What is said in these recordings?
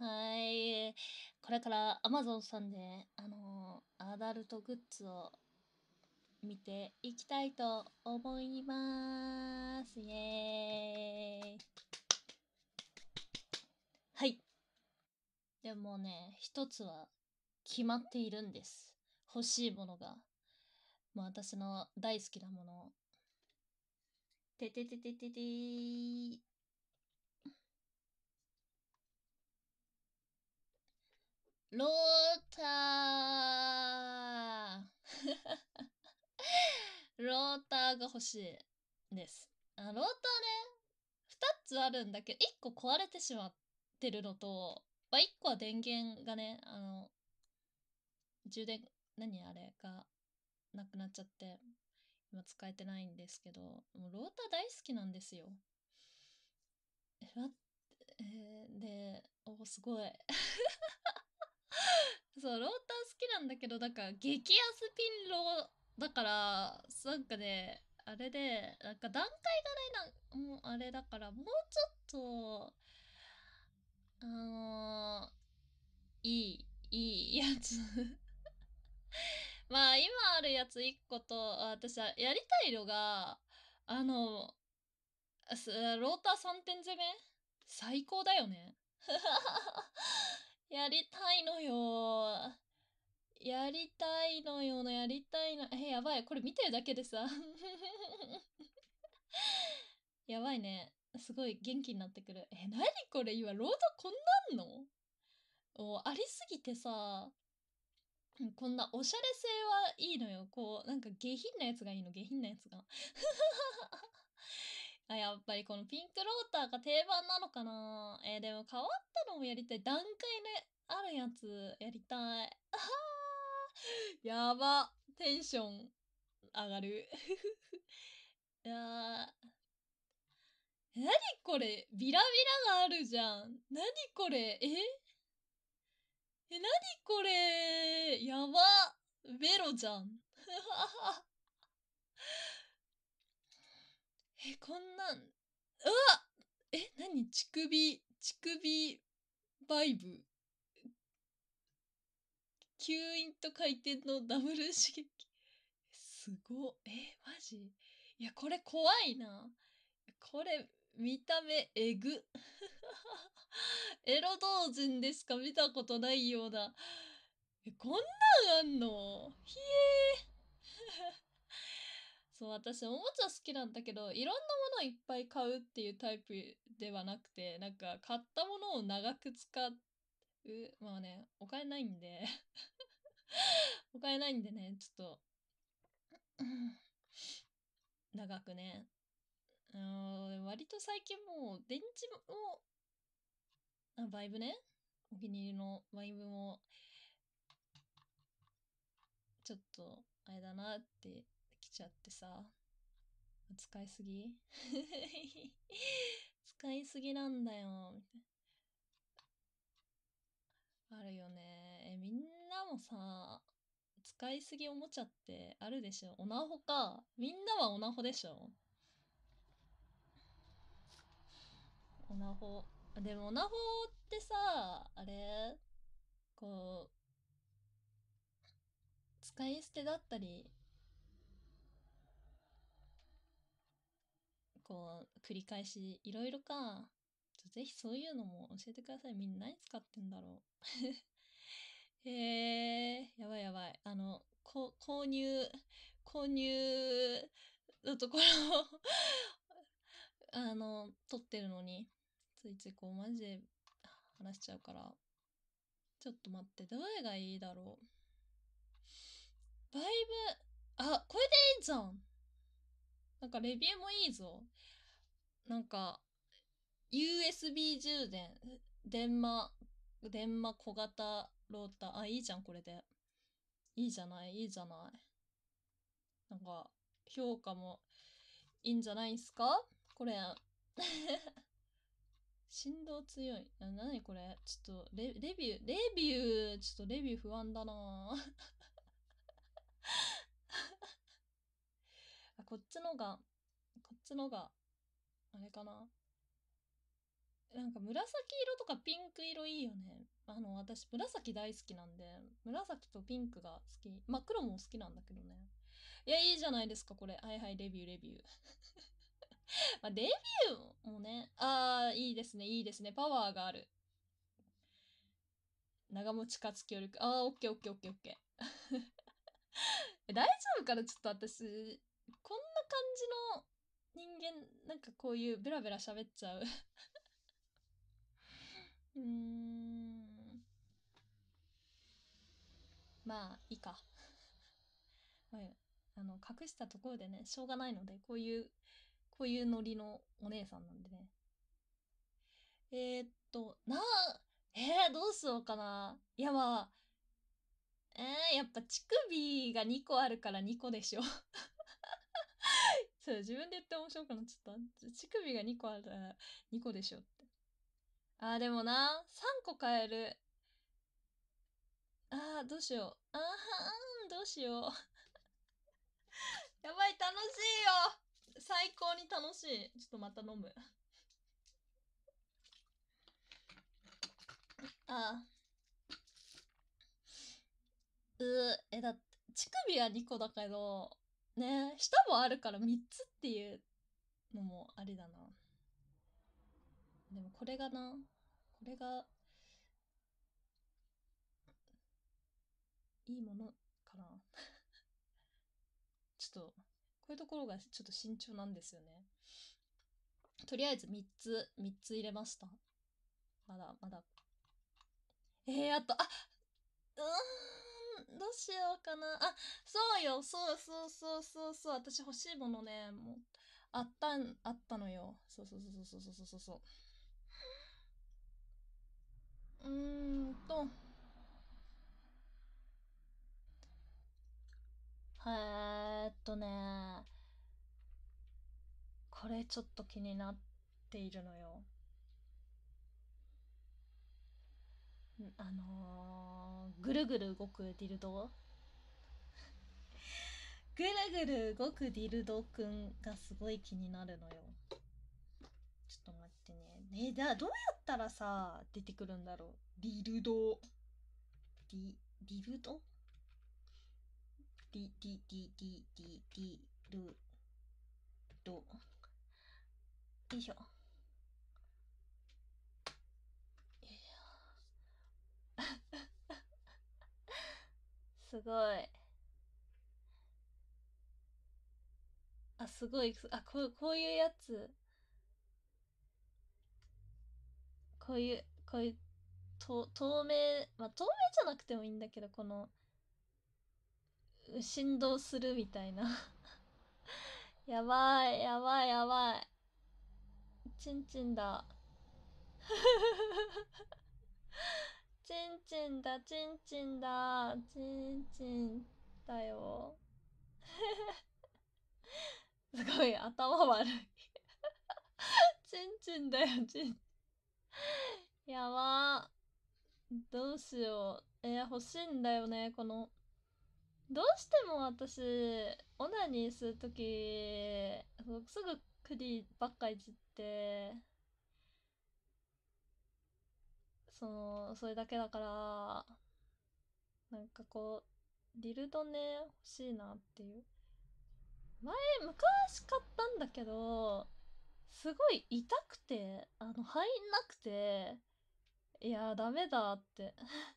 はい。これから Amazon さんで、アダルトグッズを見ていきたいと思います。イエーイ。はい。でもね、一つは決まっているんです。欲しいものが。もう私の大好きなもの。ててててててー。ローターローターが欲しいです。ローターね、2つあるんだけど、1個壊れてしまってるのと、1個は電源がね、充電、何あれがなくなっちゃって、今使えてないんですけど、もうローター大好きなんですよ。で、すごい。そう、ローター好きなんだけど、なんか、激安ピンローだから、なんかね、あれで、なんか段階がね、もうあれだから、もうちょっと、いいやつまあ、今あるやつ1個と、私はやりたいのが、あの、ローター3点攻め最高だよね。やりたいのよ。やりたいのよやりたいの。やばい。これ見てるだけでさ。やばいね。すごい元気になってくる。何これ今、ロードこんなんのありすぎてさ、こんなおしゃれ性はいいのよ。こう、なんか下品なやつがいいの、下品なやつが。やっぱりこのピンクローターが定番なのかな。でも変わったのもやりたい。段階であるやつやりたい。やば。テンション上がる。いやー、何これビラビラがあるじゃん。何これ何これやば。ベロじゃん。こんなん、うわ何乳首バイブ。吸引と回転のダブル刺激。すご。マジいや、これ怖いな。これ、見た目えぐ。エロ同人でしか見たことないような。こんなんあんのひえそう、私、おもちゃ好きなんだけど、いろんなものをいっぱい買うっていうタイプではなくて、なんか、買ったものを長く使う。まあね、お金ないんでお金ないんでね、ちょっと、長くね。割と最近もう、電池も、バイブね。お気に入りのバイブも、ちょっと、あれだなってきちゃってさ。使いすぎ使いすぎなんだよ。あるよね。みんなもさ、使いすぎおもちゃってあるでしょ。オナホか。みんなはオナホでしょ。オナホ。でもオナホってさ、あれこう、使い捨てだったり、こう、繰り返し、いろいろか。ぜひそういうのも教えてください。みんな何使ってんだろう。やばいやばい。購入のところを撮ってるのに、ついついこう、マジで話しちゃうから。ちょっと待って、どれがいいだろう。バイブ、これでいいじゃん。なんかレビューもいいぞ。なんか、USB 充電、電話小型ローター。いいじゃん、これで。いいじゃない、いいじゃない。なんか、評価もいいんじゃないんすかこれ。振動強い。なにこれちょっとちょっとレビュー不安だなこっちのが、あれかななんか紫色とかピンク色いいよね。私紫大好きなんで、紫とピンクが好き。真っ黒も好きなんだけどね。いや、いいじゃないですか、これ。はいはい、レビュー、レビュー。まあ、レビューもね、いいですね、いいですね。パワーがある。長持ちかつ協力。オッケーオッケーオッケーオッケー。大丈夫かなちょっと私、こんな感じの人間、なんかこういうベラベラ喋っちゃう。うーん。まあ、いいか。まあ、隠したところでね、しょうがないので、こういうノリのお姉さんなんでね。えー、っと、なあ、どうしようかな。いやまあ、やっぱ乳首が2個あるから2個でしょ。そう、自分で言って面白くなっちゃった。乳首が2個あるから2個でしょって。でもな、3個買える。どうしよう。どうしよう。やばい、楽しいよ。最高に楽しい。ちょっとまた飲む。あだって、乳首は2個だけど、ね、舌もあるから3つっていうのもありだな。でもこれがいいものかな。ちょっと、こういうところがちょっと慎重なんですよね。とりあえず3つ入れました。まだ、まだ。あと、どうしようかな。そうよ、そうそうそうそうそう、私欲しいものね、もう、あったのよ。そうそうそうそうそうそうそうそう。うーんと、これちょっと気になっているのよ。ぐるぐる動くディルドぐるぐる動くディルドくんがすごい気になるのよ。ちょっと待ってね。どうやったらさ、出てくるんだろう。ディルド。ディルドディルド。よいしょ。すごい。すごい。こういうやつ。こういう、透明、まあ、透明じゃなくてもいいんだけど、この、振動するみたいな。やばい、やばい、やばい。チンチンだ。チンチンだ、チンチンだ、チンチンだよ。すごい、頭悪い。チンチンだよ、チン。やばー。どうしよう。欲しいんだよね、この。どうしても私、オナニーするとき、すぐクリばっかいじって、それだけだから、なんかこう、ディルドね、欲しいなっていう。昔買ったんだけど、すごい痛くて、入んなくて、いや、ダメだって。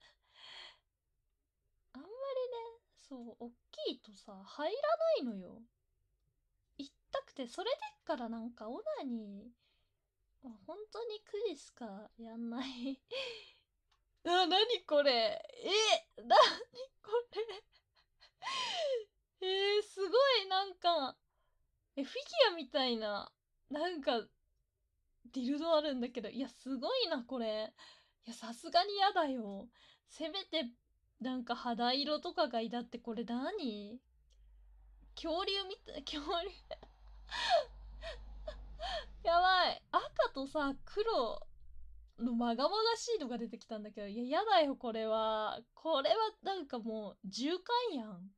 あんまりね、そう、おっきいとさ、入らないのよ。痛くて、それでっからなんかオナニー、本当にクリしかやんない。なにこれなにこれすごいなんか、フィギュアみたいな、なんか、ディルドあるんだけど、いや、すごいな、これ。いや、さすがにやだよ。せめて、なんか肌色とかがいいだってこれ何恐竜みたい、恐竜。やばい。赤とさ、黒のまがまがしいのが出てきたんだけど、いや、やだよ、これは。これはなんかもう、循環やん。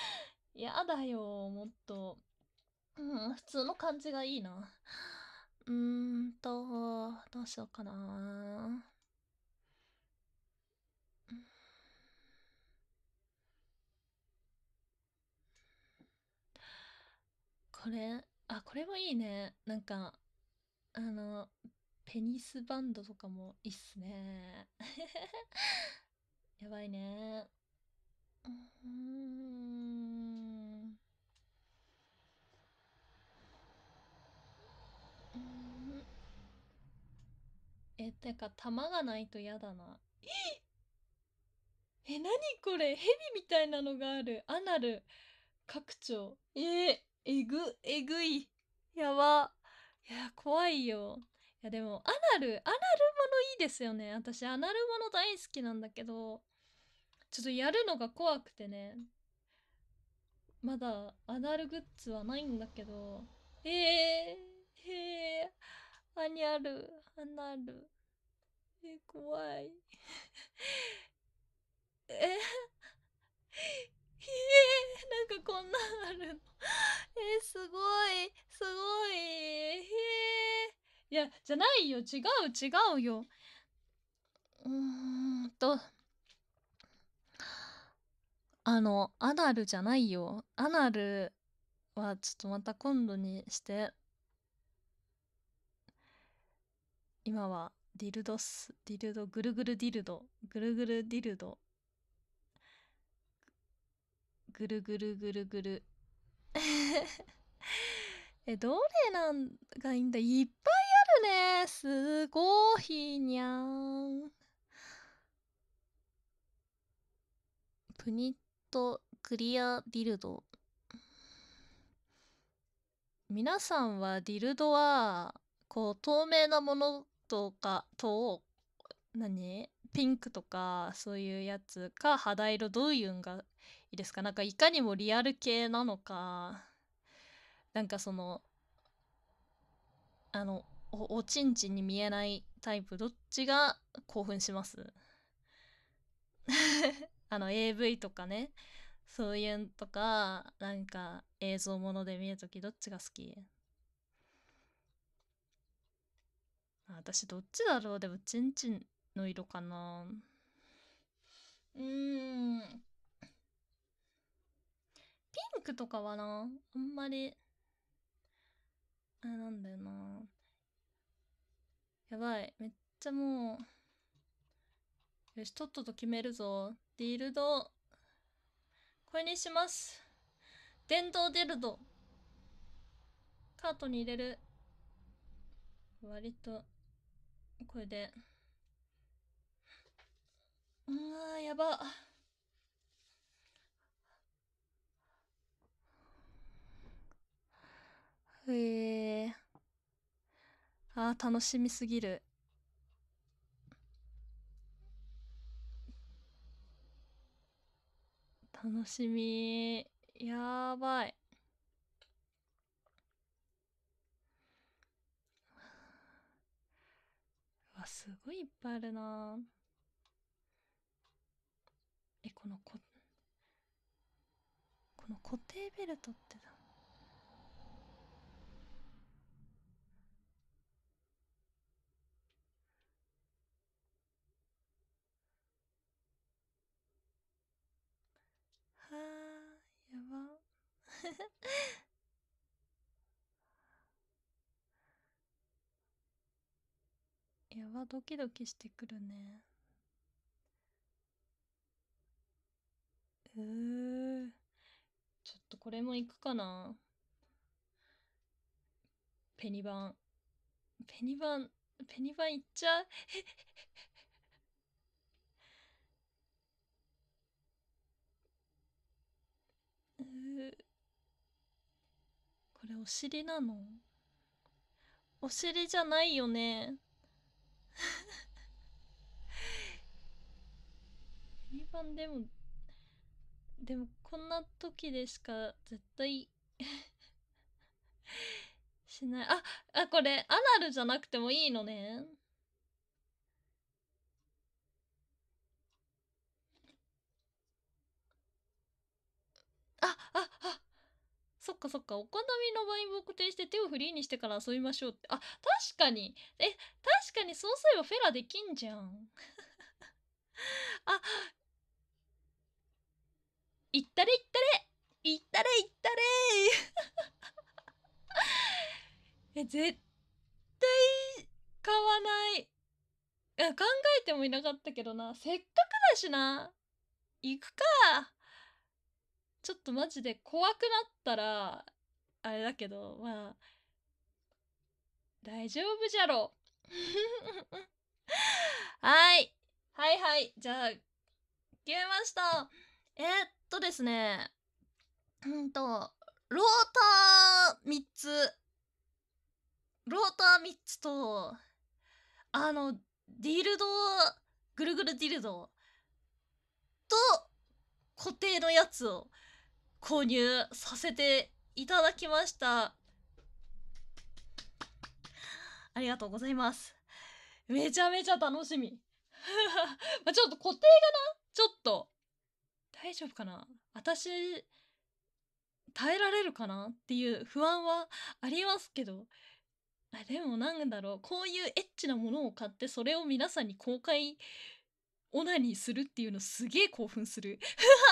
やだよ、もっと。普通の感じがいいな。 どうしようかな。これもいいね。なんか、あの、ペニスバンドとかもいいっすね。やばいね。うーん。うーんてか、玉がないと嫌だな。何これ、蛇みたいなのがある。アナル、拡張。えぐい。やば。いや、怖いよ。いや、でも、アナルものいいですよね。私、アナルもの大好きなんだけど、ちょっとやるのが怖くてね。まだ、アナルグッズはないんだけど、アニャル、アナル。怖い。なんかこんなんあるの。すごい、すごい。いや、じゃないよ。違うよ。うーんと、アナルじゃないよ。アナルはちょっとまた今度にして。今はディルドス、ディルド、ぐるぐるディルド、ぐるぐるディルド、ぐるぐるぐるぐる。どれなんがいいんだ。いっぱいあるね。すごいにゃーん。プニットクリアディルド。皆さんはディルドは、こう、透明なものとかと、ピンクとか、そういうやつか、肌色、どういうんがいいですか？なんか、いかにもリアル系なのか、なんかその、おちんちんに見えないタイプ、どっちが興奮します？AV とかね、そういうんとか、なんか映像もので見るときどっちが好き？私どっちだろう？でもチンチンの色かな。うーん。ピンクとかはな、あんまり、なんだよな。やばい。めっちゃもう、よし、とっとと決めるぞ。ディルド、これにします。電動ディルド。カートに入れる。割と、これで。やば。楽しみすぎる。楽しみ。やばい。すごいいっぱいあるな。この固定ベルトってだ。はやば。やば、ドキドキしてくるね。ちょっとこれもいくかな。ペニバン。ペニバン、ペニバンいっちゃう。これお尻なの？お尻じゃないよね。ペニバンでもこんな時でしか絶対しない。これアナルじゃなくてもいいのね。あ、 そっかそっか、お好みのバイブを固定して手をフリーにしてから遊びましょうって。あ、確かに。確かにそうすればフェラできんじゃん。あ、行ったれ行ったれ行ったれ行ったれ絶対買わない。考えてもいなかったけどな。せっかくだしな。行くか。ちょっとマジで怖くなったら、あれだけど、まあ、大丈夫じゃろ。はい。はいはい。じゃあ、決めました。ですね。ローター3つ。ローター3つと、ディルド、ぐるぐるディルドと固定のやつを購入させていただきました。ありがとうございます。めちゃめちゃ楽しみ。まあちょっと固定がな、ちょっと、大丈夫かな、私、耐えられるかなっていう不安はありますけど、でもなんだろう、こういうエッチなものを買ってそれを皆さんに公開オナニーするっていうのすげえ興奮する。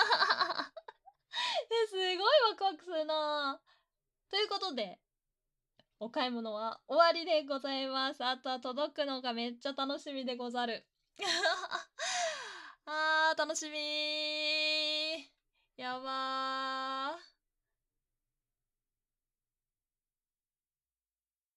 すごいワクワクするな。ということで、お買い物は終わりでございます。あとは届くのがめっちゃ楽しみでござる。楽しみー。やばー。